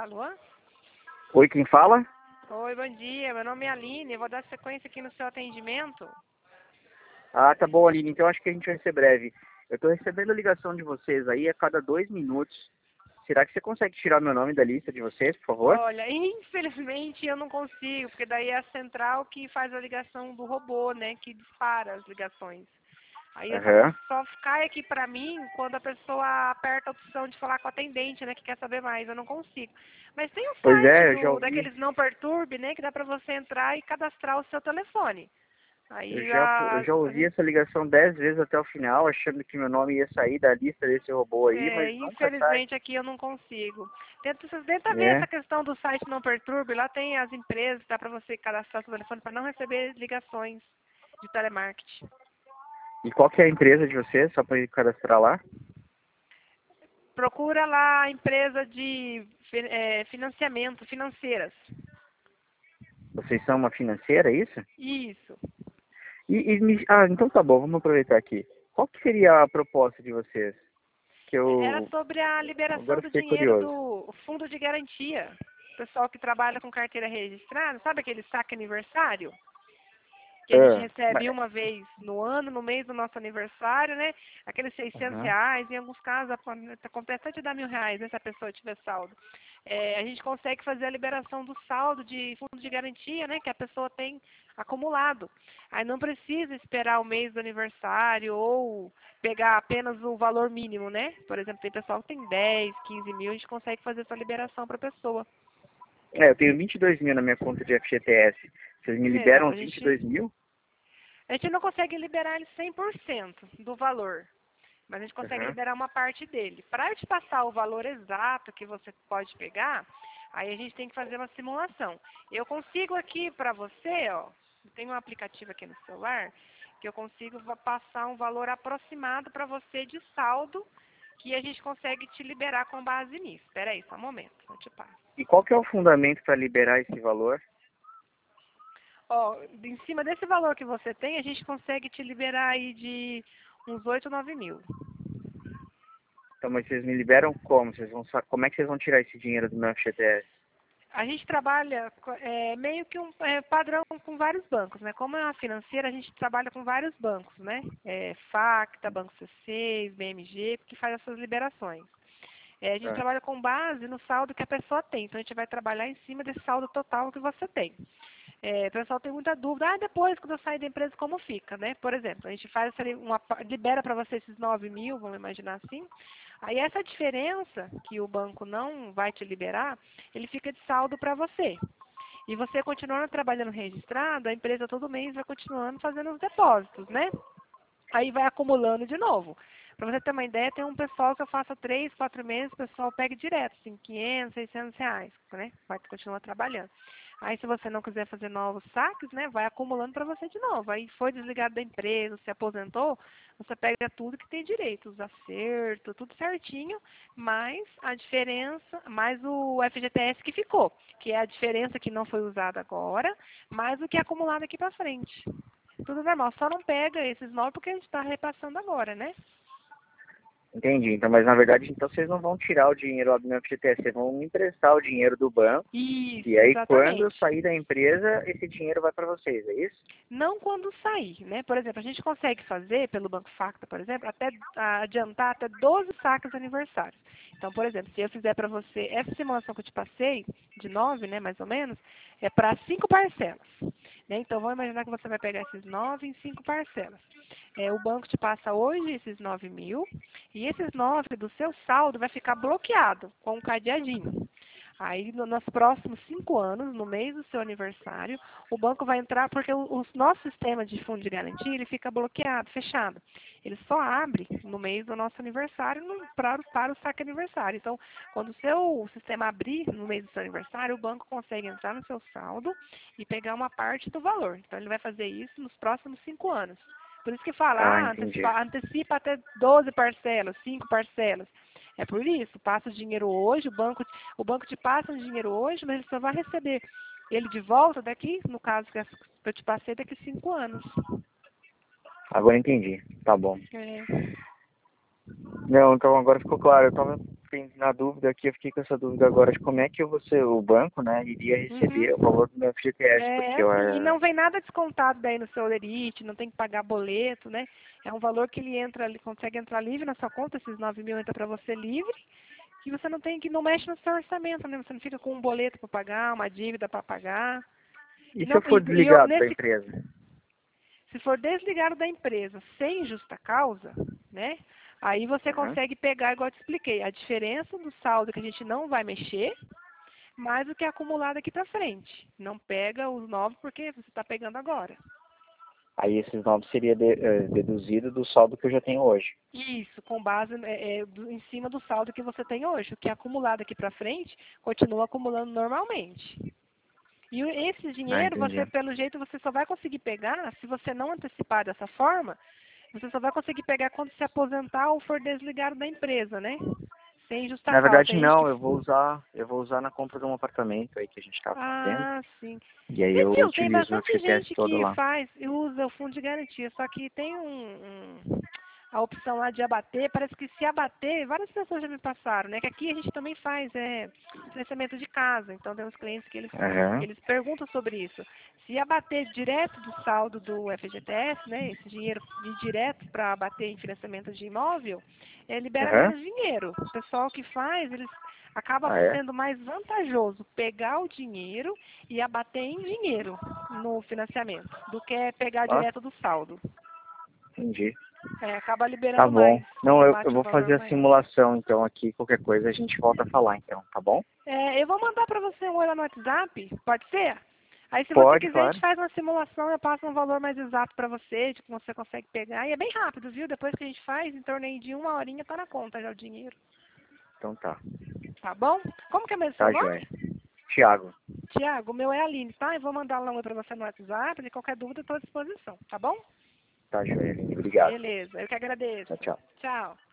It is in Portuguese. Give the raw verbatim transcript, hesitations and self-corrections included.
Alô? Oi, quem fala? Oi, bom dia. Meu nome é Aline. Eu vou dar sequência aqui no seu atendimento. Ah, tá bom, Aline. Então acho que a gente vai ser breve. Eu tô recebendo a ligação de vocês aí a cada dois minutos. Será que você consegue tirar meu nome da lista de vocês, por favor? Olha, infelizmente eu não consigo, porque daí é a central que faz a ligação do robô, né? Que dispara as ligações. Aí essa Aham. só cai aqui pra mim quando a pessoa aperta a opção de falar com o atendente, né? Que quer saber mais. Eu não consigo. Mas tem o Pois site é, eu já do, ouvi. daqueles não perturbe, né? Que dá pra você entrar e cadastrar o seu telefone. Eu Aí já, a, eu já a ouvi gente essa ligação dez vezes até o final, achando que meu nome ia sair da lista desse robô aí, É, mas nunca sai. infelizmente aqui eu não consigo. Tenta, tenta ver É. essa questão do site Não Perturbe. Lá tem as empresas, dá para você cadastrar seu telefone para não receber ligações de telemarketing. E qual que é a empresa de vocês, só para cadastrar lá? Procura lá a empresa de fi- é, financiamento, financeiras. Vocês são uma financeira, é isso? Isso. E, e me- ah, então tá bom, vamos aproveitar aqui. Qual que seria a proposta de vocês? Que É, Era eu sobre a agora liberação do fiquei dinheiro curioso. do fundo de garantia. O pessoal que trabalha com carteira registrada, sabe aquele saque aniversário? Que a gente Ah, mas, recebe uma vez no ano, no mês do nosso aniversário, né? Aqueles seiscentos aham. reais, em alguns casos acontece até de dar mil reais, né, se a pessoa tiver saldo. É, a gente consegue fazer a liberação do saldo de fundo de garantia, né? Que a pessoa tem acumulado. Aí não precisa esperar o mês do aniversário ou pegar apenas o valor mínimo, né? Por exemplo, tem pessoal que tem dez, quinze mil, a gente consegue fazer essa liberação para a pessoa. É, eu tenho vinte e dois mil na minha conta de F G T S. Vocês me É, não, liberam a os vinte e gente, dois mil? a gente não consegue liberar ele cem por cento do valor. Mas a gente consegue Aham. liberar uma parte dele. Para eu te passar o valor exato que você pode pegar, aí a gente tem que fazer uma simulação. Eu consigo aqui para você, ó, tem um aplicativo aqui no celular, que eu consigo va- passar um valor aproximado para você de saldo, que a gente consegue te liberar com base nisso. Espera aí, só um momento, eu te passo. E qual que é o fundamento para liberar esse valor? Ó, em cima desse valor que você tem, a gente consegue te liberar aí de uns oito, nove mil. Então, mas vocês me liberam como? Vocês vão, sa- como é que vocês vão tirar esse dinheiro do meu F G T S? A gente trabalha co- é, meio que um é, padrão com vários bancos, né? Como é uma financeira, a gente trabalha com vários bancos, né? É, Facta, Banco C seis, B M G, que faz essas liberações. É, a gente Tá. trabalha com base no saldo que a pessoa tem. Então, a gente vai trabalhar em cima desse saldo total que você tem. É, o pessoal tem muita dúvida. Ah, depois, quando eu sair da empresa, como fica, né? Por exemplo, a gente faz essa li- uma, pa- libera para você esses nove mil, vamos imaginar assim. Aí, essa diferença que o banco não vai te liberar, ele fica de saldo para você. E você continuando trabalhando registrado, a empresa todo mês vai continuando fazendo os depósitos, né? Aí vai acumulando de novo. Para você ter uma ideia, tem um pessoal que eu faço há três, quatro meses, o pessoal pega direto, assim, quinhentos, seiscentos reais, né? Vai continuar trabalhando. Aí se você não quiser fazer novos saques, né, vai acumulando para você de novo. Aí foi desligado da empresa, se aposentou, você pega tudo que tem direito, os acertos, tudo certinho, mais a diferença, mais o F G T S que ficou, que é a diferença que não foi usada agora, mais o que é acumulado aqui para frente. Tudo normal, só não pega esses nove porque a gente está repassando agora, né? Entendi. Então, mas na verdade, então vocês não vão tirar o dinheiro lá do meu F G T S, vocês vão me emprestar o dinheiro do banco. E Isso, aí, quando eu exatamente. sair da empresa, esse dinheiro vai para vocês, é isso? Não quando sair, né? Por exemplo, a gente consegue fazer, pelo Banco Facta, por exemplo, até ah, adiantar até doze saques aniversários. Então, por exemplo, se eu fizer para você, essa simulação que eu te passei, de nove, né, mais ou menos, é para cinco parcelas. Né? Então, vamos imaginar que você vai pegar esses nove em cinco parcelas. É, o banco te passa hoje esses nove mil, e esses nove do seu saldo vai ficar bloqueado com um cadeadinho. Aí, no- nos próximos cinco anos, no mês do seu aniversário, o banco vai entrar, porque o, o nosso sistema de fundo de garantia, ele fica bloqueado, fechado. Ele só abre no mês do nosso aniversário no, pra, para o saque aniversário. Então, quando o seu sistema abrir no mês do seu aniversário, o banco consegue entrar no seu saldo e pegar uma parte do valor. Então, ele vai fazer isso nos próximos cinco anos. Por isso que fala, Ah, ah, entendi. antecipa, antecipa até doze parcelas, cinco parcelas. É por isso, passa o dinheiro hoje, o banco, o banco te passa o dinheiro hoje, mas ele só vai receber ele de volta daqui, no caso que eu te passei, daqui cinco anos. Agora entendi. Tá bom. É. Não, então agora ficou claro. Eu tava fiquei na dúvida aqui, eu fiquei com essa dúvida agora de como é que você, o banco, né, iria receber Uhum. o valor do meu F G T S, É porque eu assim, e era... não vem nada descontado daí no seu Olerite, não tem que pagar boleto, né? É um valor que ele entra, ele consegue entrar livre na sua conta, esses nove mil entra para você livre, que você não tem que, não mexe no seu orçamento, né? Você não fica com um boleto para pagar, uma dívida para pagar. E E se não, eu for e, e eu- desligado da nesse, empresa? se for desligado da empresa sem justa causa, né? Aí você Aham. consegue pegar, igual eu te expliquei, a diferença do saldo que a gente não vai mexer, mais o que é acumulado aqui para frente. Não pega os novos porque você está pegando agora. Aí esses novos seria de, eh, deduzido do saldo que eu já tenho hoje. Isso, com base é, é, do- em cima do saldo que você tem hoje. O que é acumulado aqui para frente, continua acumulando normalmente. E o- esse Ah, dinheiro, entendi. você, pelo jeito, você só vai conseguir pegar, se você não antecipar dessa forma, você só vai conseguir pegar quando se aposentar ou for desligado da empresa, né? Sem justa Na causa. verdade Tem gente que... não, eu vou usar, eu vou usar na compra de um apartamento aí que a gente estava fazendo. Ah, sim. E aí Você eu viu, tem utilizo o bastante F G T S gente todo que lá. faz e usa o fundo de garantia, só que tem um, um- a opção lá de abater, parece que se abater, várias pessoas já me passaram, né? Que aqui a gente também faz é, financiamento de casa, então tem uns clientes que eles, Aham. eles perguntam sobre isso. Se abater direto do saldo do F G T S, né? Esse dinheiro ir direto para abater em financiamento de imóvel, é, libera Aham. menos dinheiro. O pessoal que faz, eles acaba Ah, é? sendo mais vantajoso pegar o dinheiro e abater em dinheiro no financiamento do que pegar Ah, direto do saldo. entendi. É, acaba Tá liberando bom. mais e Não, eu, eu abate um vou valor fazer a maior. simulação então aqui, qualquer coisa a gente volta a falar então, tá bom? É, eu vou mandar para você um olho no WhatsApp, pode ser? Aí se você Pode, quiser a gente claro. faz uma simulação, eu passo um valor mais exato para você, de que você consegue pegar. E é bem rápido, viu? Depois que a gente faz, em torno aí de uma horinha tá na conta já o dinheiro. Então tá. Tá bom? Como que é mesmo seu Tá, nome? joia. Tiago. Tiago, o meu é Aline, tá? Eu vou mandar lá um oi para você no WhatsApp, de qualquer dúvida eu estou à disposição, tá bom? Tá, joia, Aline. Obrigado. Beleza, eu que Tchau, agradeço. tchau. Tchau.